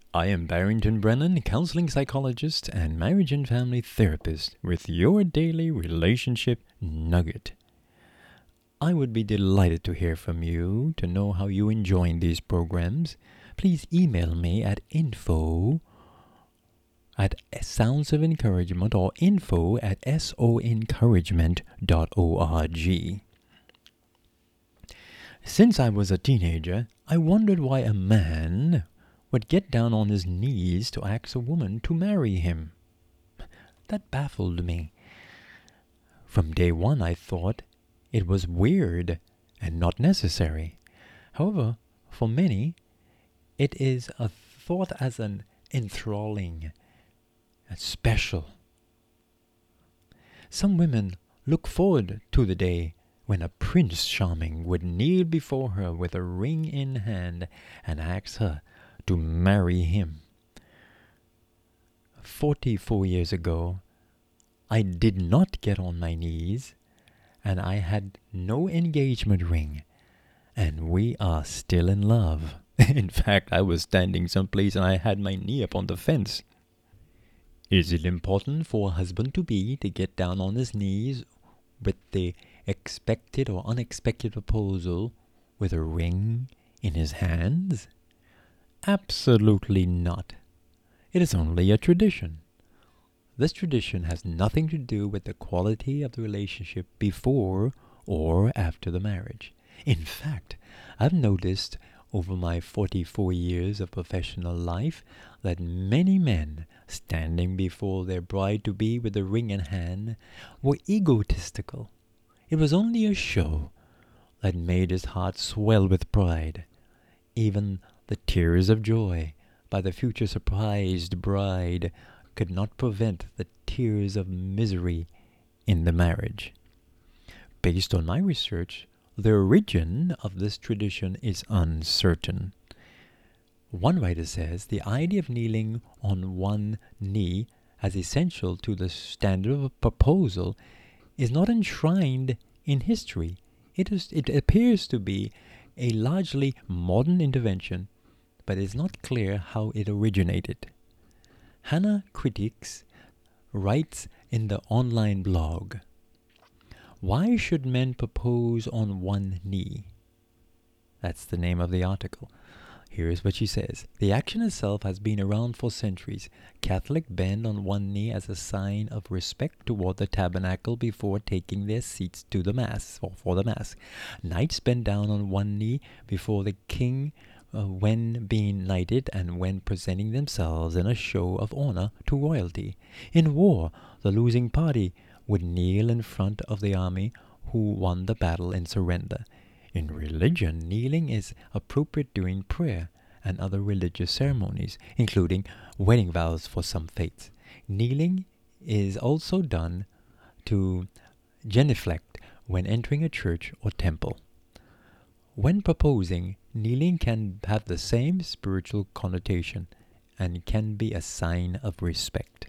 I am Barrington Brennan, counseling psychologist and marriage and family therapist, with your daily relationship nugget. I would be delighted to hear from you, to know how you enjoy these programs. Please email me at info at Sounds of Encouragement or info at soencouragement.org. Since I was a teenager, I wondered why a man would get down on his knees to ask a woman to marry him. That baffled me. From day one, I thought it was weird and not necessary. However, for many, it is a thought as an enthralling, special. Some women look forward to the day when a Prince Charming would kneel before her with a ring in hand and ask her to marry him. 44 years ago, I did not get on my knees, and I had no engagement ring, and we are still in love. In fact, I was standing someplace and I had my knee up on the fence. Is it important for a husband-to-be to get down on his knees with the expected or unexpected proposal with a ring in his hands? Absolutely not. It is only a tradition. This tradition has nothing to do with the quality of the relationship before or after the marriage. In fact, I've noticed over my 44 years of professional life that many men standing before their bride-to-be with the ring in hand were egotistical. It was only a show that made his heart swell with pride. Even the tears of joy by the future surprised bride could not prevent the tears of misery in the marriage. Based on my research, the origin of this tradition is uncertain. One writer says the idea of kneeling on one knee as essential to the standard of a proposal is not enshrined in history. It appears to be a largely modern intervention, but it is not clear how it originated. Hannah Critiques writes in the online blog, "Why should men propose on one knee?" That's the name of the article. Here's what she says. The action itself has been around for centuries. Catholics bend on one knee as a sign of respect toward the tabernacle before taking their seats to the Mass, or for the Mass. Knights bend down on one knee before the king when being knighted and when presenting themselves in a show of honor to royalty. In war, the losing party would kneel in front of the army who won the battle in surrender. In religion, kneeling is appropriate during prayer and other religious ceremonies, including wedding vows for some faiths. Kneeling is also done to genuflect when entering a church or temple. When proposing, kneeling can have the same spiritual connotation and can be a sign of respect.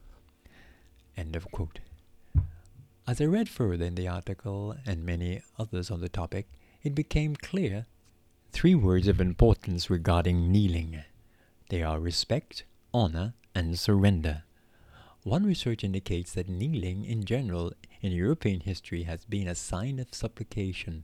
End of quote. As I read further in the article and many others on the topic, it became clear 3 words of importance regarding kneeling. They are respect, honor, and surrender. One research indicates that kneeling in general in European history has been a sign of supplication,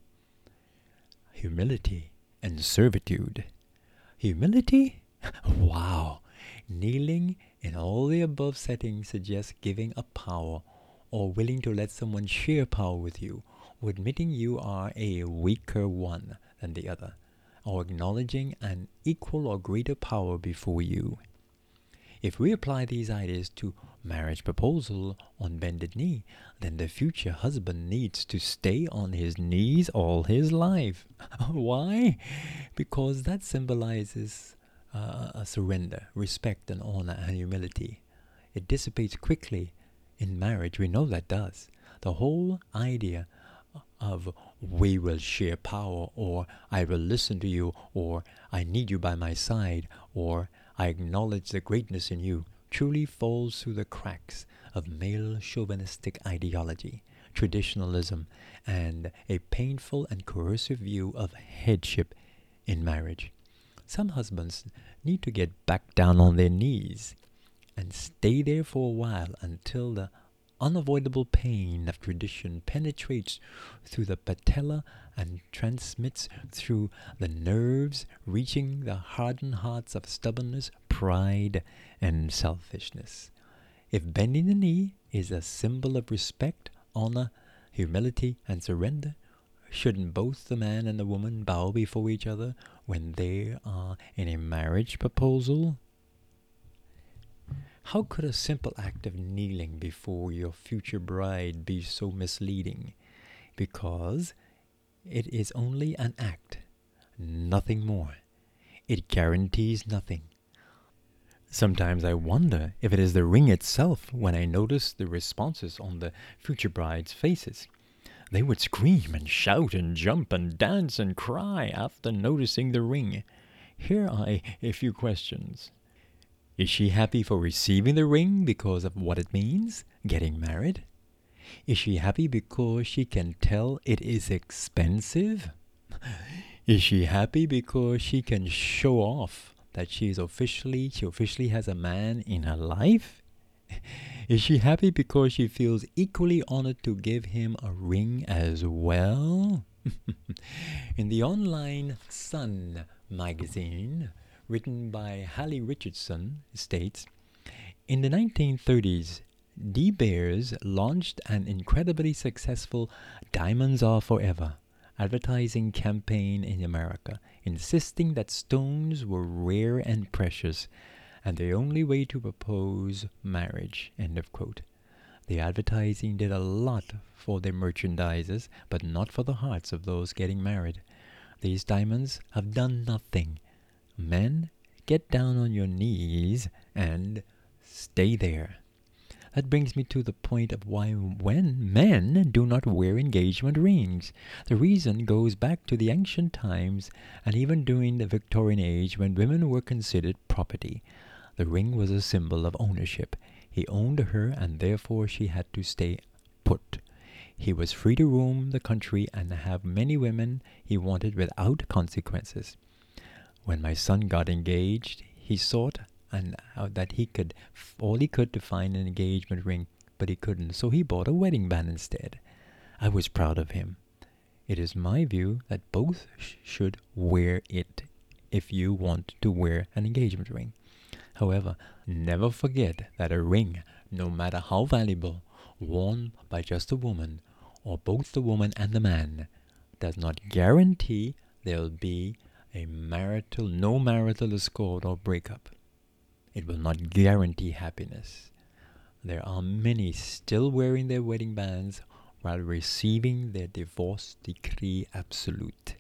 humility, and servitude. Humility? Wow! Kneeling in all the above settings suggests giving up power or willing to let someone share power with you, or admitting you are a weaker one than the other, or acknowledging an equal or greater power before you. If we apply these ideas to marriage proposal on bended knee, then the future husband needs to stay on his knees all his life. Why? Because that symbolizes a surrender, respect and honor and humility. It dissipates quickly in marriage. We know that does. The whole idea of we will share power, or I will listen to you, or I need you by my side, or I acknowledge the greatness in you, truly falls through the cracks of male chauvinistic ideology, traditionalism, and a painful and coercive view of headship in marriage. Some husbands need to get back down on their knees and stay there for a while until the unavoidable pain of tradition penetrates through the patella and transmits through the nerves, reaching the hardened hearts of stubbornness, pride, and selfishness. If bending the knee is a symbol of respect, honor, humility, and surrender, shouldn't both the man and the woman bow before each other when they are in a marriage proposal? How could a simple act of kneeling before your future bride be so misleading? Because it is only an act, nothing more. It guarantees nothing. Sometimes I wonder if it is the ring itself when I notice the responses on the future bride's faces. They would scream and shout and jump and dance and cry after noticing the ring. Here are a few questions. Is she happy for receiving the ring because of what it means, getting married? Is she happy because she can tell it is expensive? Is she happy because she can show off that she officially has a man in her life? Is she happy because she feels equally honored to give him a ring as well? In the online Sun magazine, written by Hallie Richardson, states, in the 1930s, De Beers launched an incredibly successful Diamonds Are Forever advertising campaign in America, insisting that stones were rare and precious, and the only way to propose marriage. End of quote. The advertising did a lot for their merchandisers, but not for the hearts of those getting married. These diamonds have done nothing. Men, get down on your knees and stay there. That brings me to the point of why when men do not wear engagement rings. The reason goes back to the ancient times and even during the Victorian age when women were considered property. The ring was a symbol of ownership. He owned her and therefore she had to stay put. He was free to roam the country and have many women he wanted without consequences. When my son got engaged, he sought and that he could all he could to find an engagement ring, but he couldn't, so he bought a wedding band instead. I was proud of him. It is my view that both should wear it if you want to wear an engagement ring. However, never forget that a ring, no matter how valuable, worn by just a woman, or both the woman and the man, does not guarantee there'll be no marital discord or breakup. It will not guarantee happiness. There are many still wearing their wedding bands while receiving their divorce decree absolute.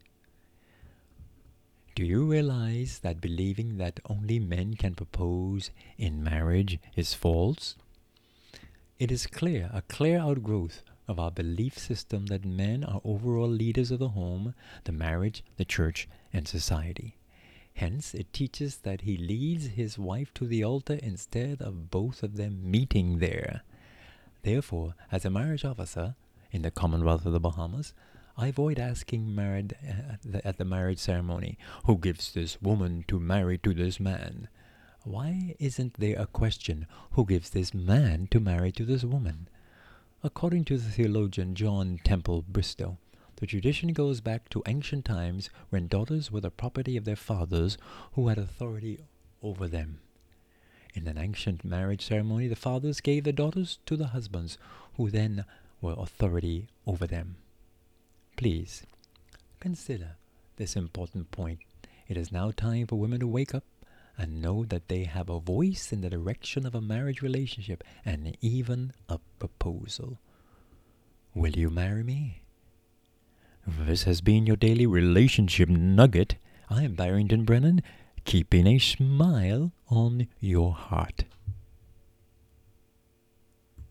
Do you realize that believing that only men can propose in marriage is false? It is a clear outgrowth of our belief system that men are overall leaders of the home, the marriage, the church, and society. Hence, it teaches that he leads his wife to the altar instead of both of them meeting there. Therefore, as a marriage officer in the Commonwealth of the Bahamas, I avoid asking at the marriage ceremony, who gives this woman to marry to this man? Why isn't there a question, who gives this man to marry to this woman? According to the theologian John Temple Bristow, the tradition goes back to ancient times when daughters were the property of their fathers who had authority over them. In an ancient marriage ceremony, the fathers gave their daughters to the husbands who then were authority over them. Please, consider this important point. It is now time for women to wake up and know that they have a voice in the direction of a marriage relationship and even a proposal. Will you marry me? This has been your daily relationship nugget. I am Barrington Brennan, keeping a smile on your heart.